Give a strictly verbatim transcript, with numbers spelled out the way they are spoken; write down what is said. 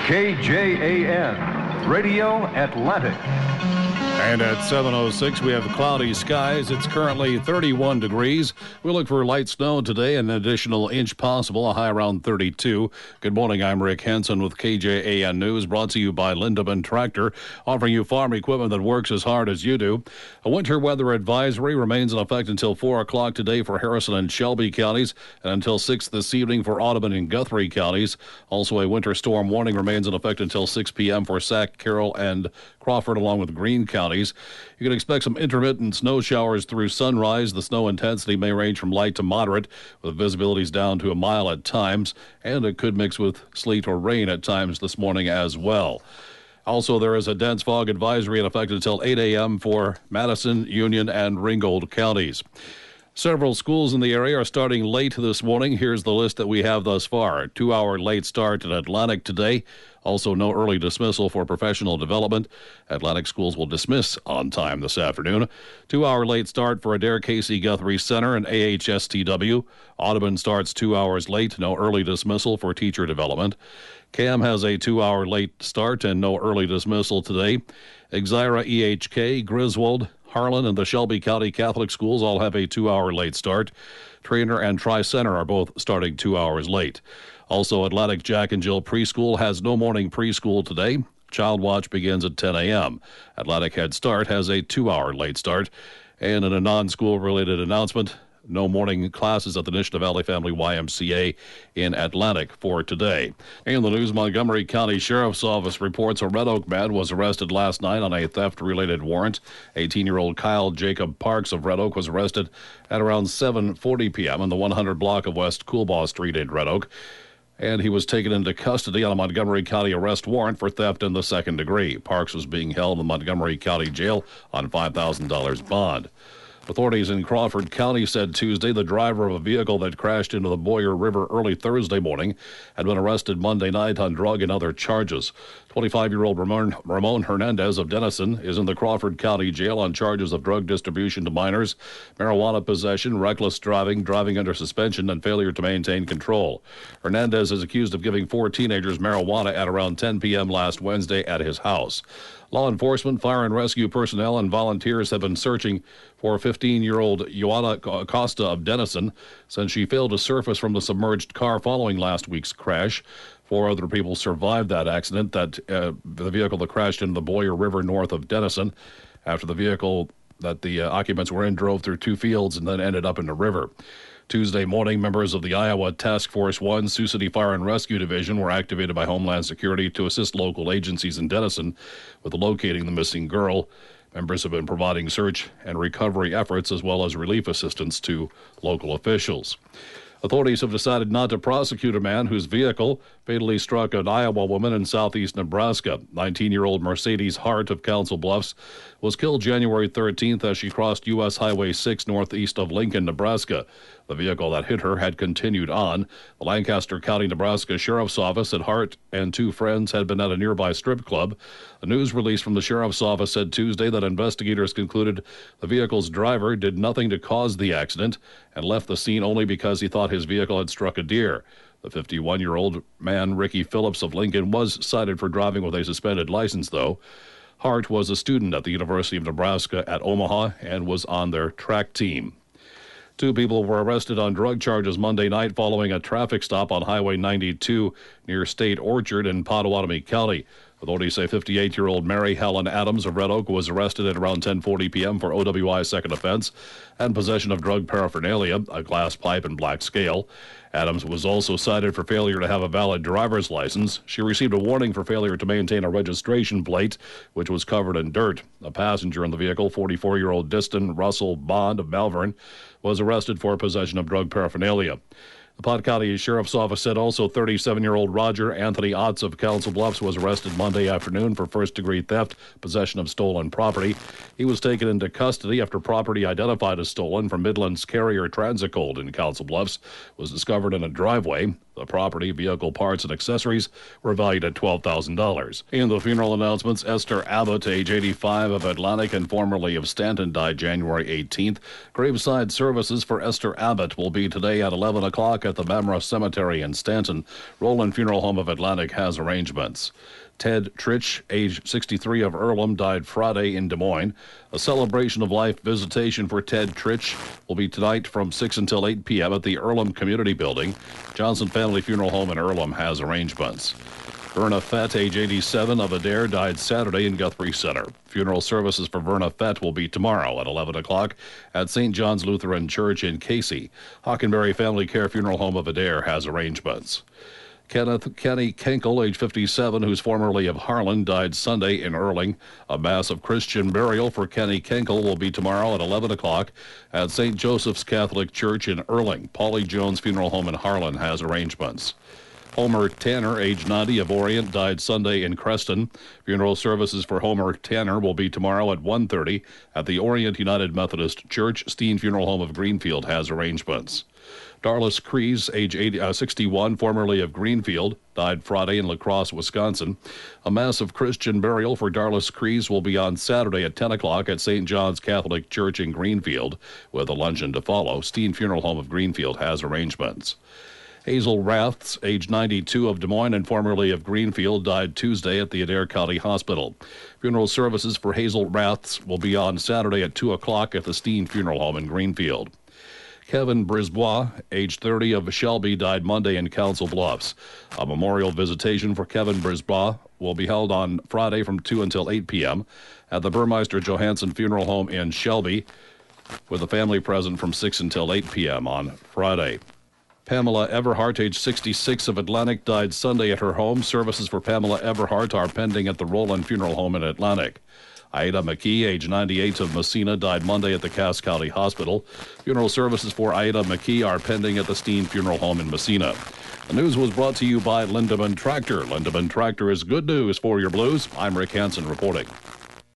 K J A N, Radio Atlantic. And at seven oh six, we have cloudy skies. It's currently thirty-one degrees. We look for light snow today, an additional inch possible, a high around thirty-two. Good morning, I'm Rick Henson with K J A N News, brought to you by Lindemann Tractor, offering you farm equipment that works as hard as you do. A winter weather advisory remains in effect until four o'clock today for Harrison and Shelby counties, and until six this evening for Audubon and Guthrie counties. Also, a winter storm warning remains in effect until six p.m. for Sac, Carroll, and Crawford, along with Greene counties. You can expect some intermittent snow showers through sunrise. The snow intensity may range from light to moderate, with visibilities down to a mile at times, and it could mix with sleet or rain at times this morning as well. Also, there is a dense fog advisory in effect until eight a.m. for Madison, Union, and Ringgold counties. Several schools in the area are starting late this morning. Here's the list that we have thus far. Two-hour late start at Atlantic today. Also, no early dismissal for professional development. Atlantic schools will dismiss on time this afternoon. Two-hour late start for Adair Casey Guthrie Center and A H S T W. Audubon starts two hours late. No early dismissal for teacher development. Cam has a two-hour late start and no early dismissal today. Exira E H K, Griswold, Harlan, and the Shelby County Catholic Schools all have a two-hour late start. Trainer and Tri-Center are both starting two hours late. Also, Atlantic Jack and Jill Preschool has no morning preschool today. Child Watch begins at ten a.m. Atlantic Head Start has a two-hour late start. And in a non-school related announcement, no morning classes at the Nishnah Valley Family Y M C A in Atlantic for today. In the news, Montgomery County Sheriff's Office reports a Red Oak man was arrested last night on a theft-related warrant. eighteen-year-old Kyle Jacob Parks of Red Oak was arrested at around seven forty p.m. in the one hundred block of West Coolbaugh Street in Red Oak, and he was taken into custody on a Montgomery County arrest warrant for theft in the second degree. Parks was being held in the Montgomery County Jail on five thousand dollars bond. Authorities in Crawford County said Tuesday the driver of a vehicle that crashed into the Boyer River early Thursday morning had been arrested Monday night on drug and other charges. twenty-five-year-old Ramon, Ramon Hernandez of Denison is in the Crawford County Jail on charges of drug distribution to minors, marijuana possession, reckless driving, driving under suspension, and failure to maintain control. Hernandez is accused of giving four teenagers marijuana at around ten p.m. last Wednesday at his house. Law enforcement, fire and rescue personnel, and volunteers have been searching for fifteen-year-old Joanna Acosta of Denison since she failed to surface from the submerged car following last week's crash. Four other people survived that accident, that uh, the vehicle that crashed into the Boyer River north of Denison after the vehicle that the uh, occupants were in drove through two fields and then ended up in the river. Tuesday morning, members of the Iowa Task Force one Sioux City Fire and Rescue Division were activated by Homeland Security to assist local agencies in Denison with locating the missing girl. Members have been providing search and recovery efforts as well as relief assistance to local officials. Authorities have decided not to prosecute a man whose vehicle fatally struck an Iowa woman in southeast Nebraska. nineteen-year-old Mercedes Hart of Council Bluffs was killed January thirteenth as she crossed U S Highway six northeast of Lincoln, Nebraska. The vehicle that hit her had continued on. The Lancaster County, Nebraska Sheriff's Office said Hart and two friends had been at a nearby strip club. A news release from the Sheriff's Office said Tuesday that investigators concluded the vehicle's driver did nothing to cause the accident and left the scene only because he thought his vehicle had struck a deer. The fifty-one-year-old man, Ricky Phillips of Lincoln, was cited for driving with a suspended license, though. Hart was a student at the University of Nebraska at Omaha and was on their track team. Two people were arrested on drug charges Monday night following a traffic stop on Highway ninety-two near State Orchard in Pottawatomie County. Authorities say fifty-eight-year-old Mary Helen Adams of Red Oak was arrested at around ten forty p.m. for O W I second offense and possession of drug paraphernalia, a glass pipe and black scale. Adams was also cited for failure to have a valid driver's license. She received a warning for failure to maintain a registration plate, which was covered in dirt. A passenger in the vehicle, forty-four-year-old Diston Russell Bond of Malvern, was arrested for possession of drug paraphernalia. The Pot County Sheriff's Office said also thirty-seven-year-old Roger Anthony Otts of Council Bluffs was arrested Monday afternoon for first-degree theft, possession of stolen property. He was taken into custody after property identified as stolen from Midland's Carrier Transit Cold in Council Bluffs was discovered in a driveway. The property, vehicle parts, and accessories were valued at twelve thousand dollars. In the funeral announcements, Esther Abbott, age eighty-five, of Atlantic and formerly of Stanton, died January eighteenth. Graveside services for Esther Abbott will be today at eleven o'clock at the Mamre Cemetery in Stanton. Roland Funeral Home of Atlantic has arrangements. Ted Tritch, age sixty-three, of Earlham, died Friday in Des Moines. A celebration of life visitation for Ted Tritch will be tonight from six until eight p.m. at the Earlham Community Building. Johnson Family Funeral Home in Earlham has arrangements. Verna Fett, age eighty-seven, of Adair, died Saturday in Guthrie Center. Funeral services for Verna Fett will be tomorrow at eleven o'clock at Saint John's Lutheran Church in Casey. Hockenberry Family Care Funeral Home of Adair has arrangements. Kenneth Kenny Kenkel, age fifty-seven, who's formerly of Harlan, died Sunday in Erling. A mass of Christian burial for Kenny Kenkel will be tomorrow at eleven o'clock at Saint Joseph's Catholic Church in Erling. Polly Jones Funeral Home in Harlan has arrangements. Homer Tanner, age ninety, of Orient, died Sunday in Creston. Funeral services for Homer Tanner will be tomorrow at one thirty at the Orient United Methodist Church. Steen Funeral Home of Greenfield has arrangements. Darlis Crees, age eighty, uh, sixty-one, formerly of Greenfield, died Friday in La Crosse, Wisconsin. A massive Christian burial for Darlis Crees will be on Saturday at ten o'clock at Saint John's Catholic Church in Greenfield, with a luncheon to follow. Steen Funeral Home of Greenfield has arrangements. Hazel Raths, age ninety-two, of Des Moines and formerly of Greenfield, died Tuesday at the Adair County Hospital. Funeral services for Hazel Raths will be on Saturday at two o'clock at the Steen Funeral Home in Greenfield. Kevin Brisbois, age thirty, of Shelby, died Monday in Council Bluffs. A memorial visitation for Kevin Brisbois will be held on Friday from two until eight p.m. at the Burmeister Johansson Funeral Home in Shelby, with a family present from six until eight p.m. on Friday. Pamela Everhart, age sixty-six, of Atlantic, died Sunday at her home. Services for Pamela Everhart are pending at the Roland Funeral Home in Atlantic. Aida McKee, age ninety-eight, of Messina, died Monday at the Cass County Hospital. Funeral services for Aida McKee are pending at the Steen Funeral Home in Messina. The news was brought to you by Lindemann Tractor. Lindemann Tractor is good news for your blues. I'm Rick Hansen reporting.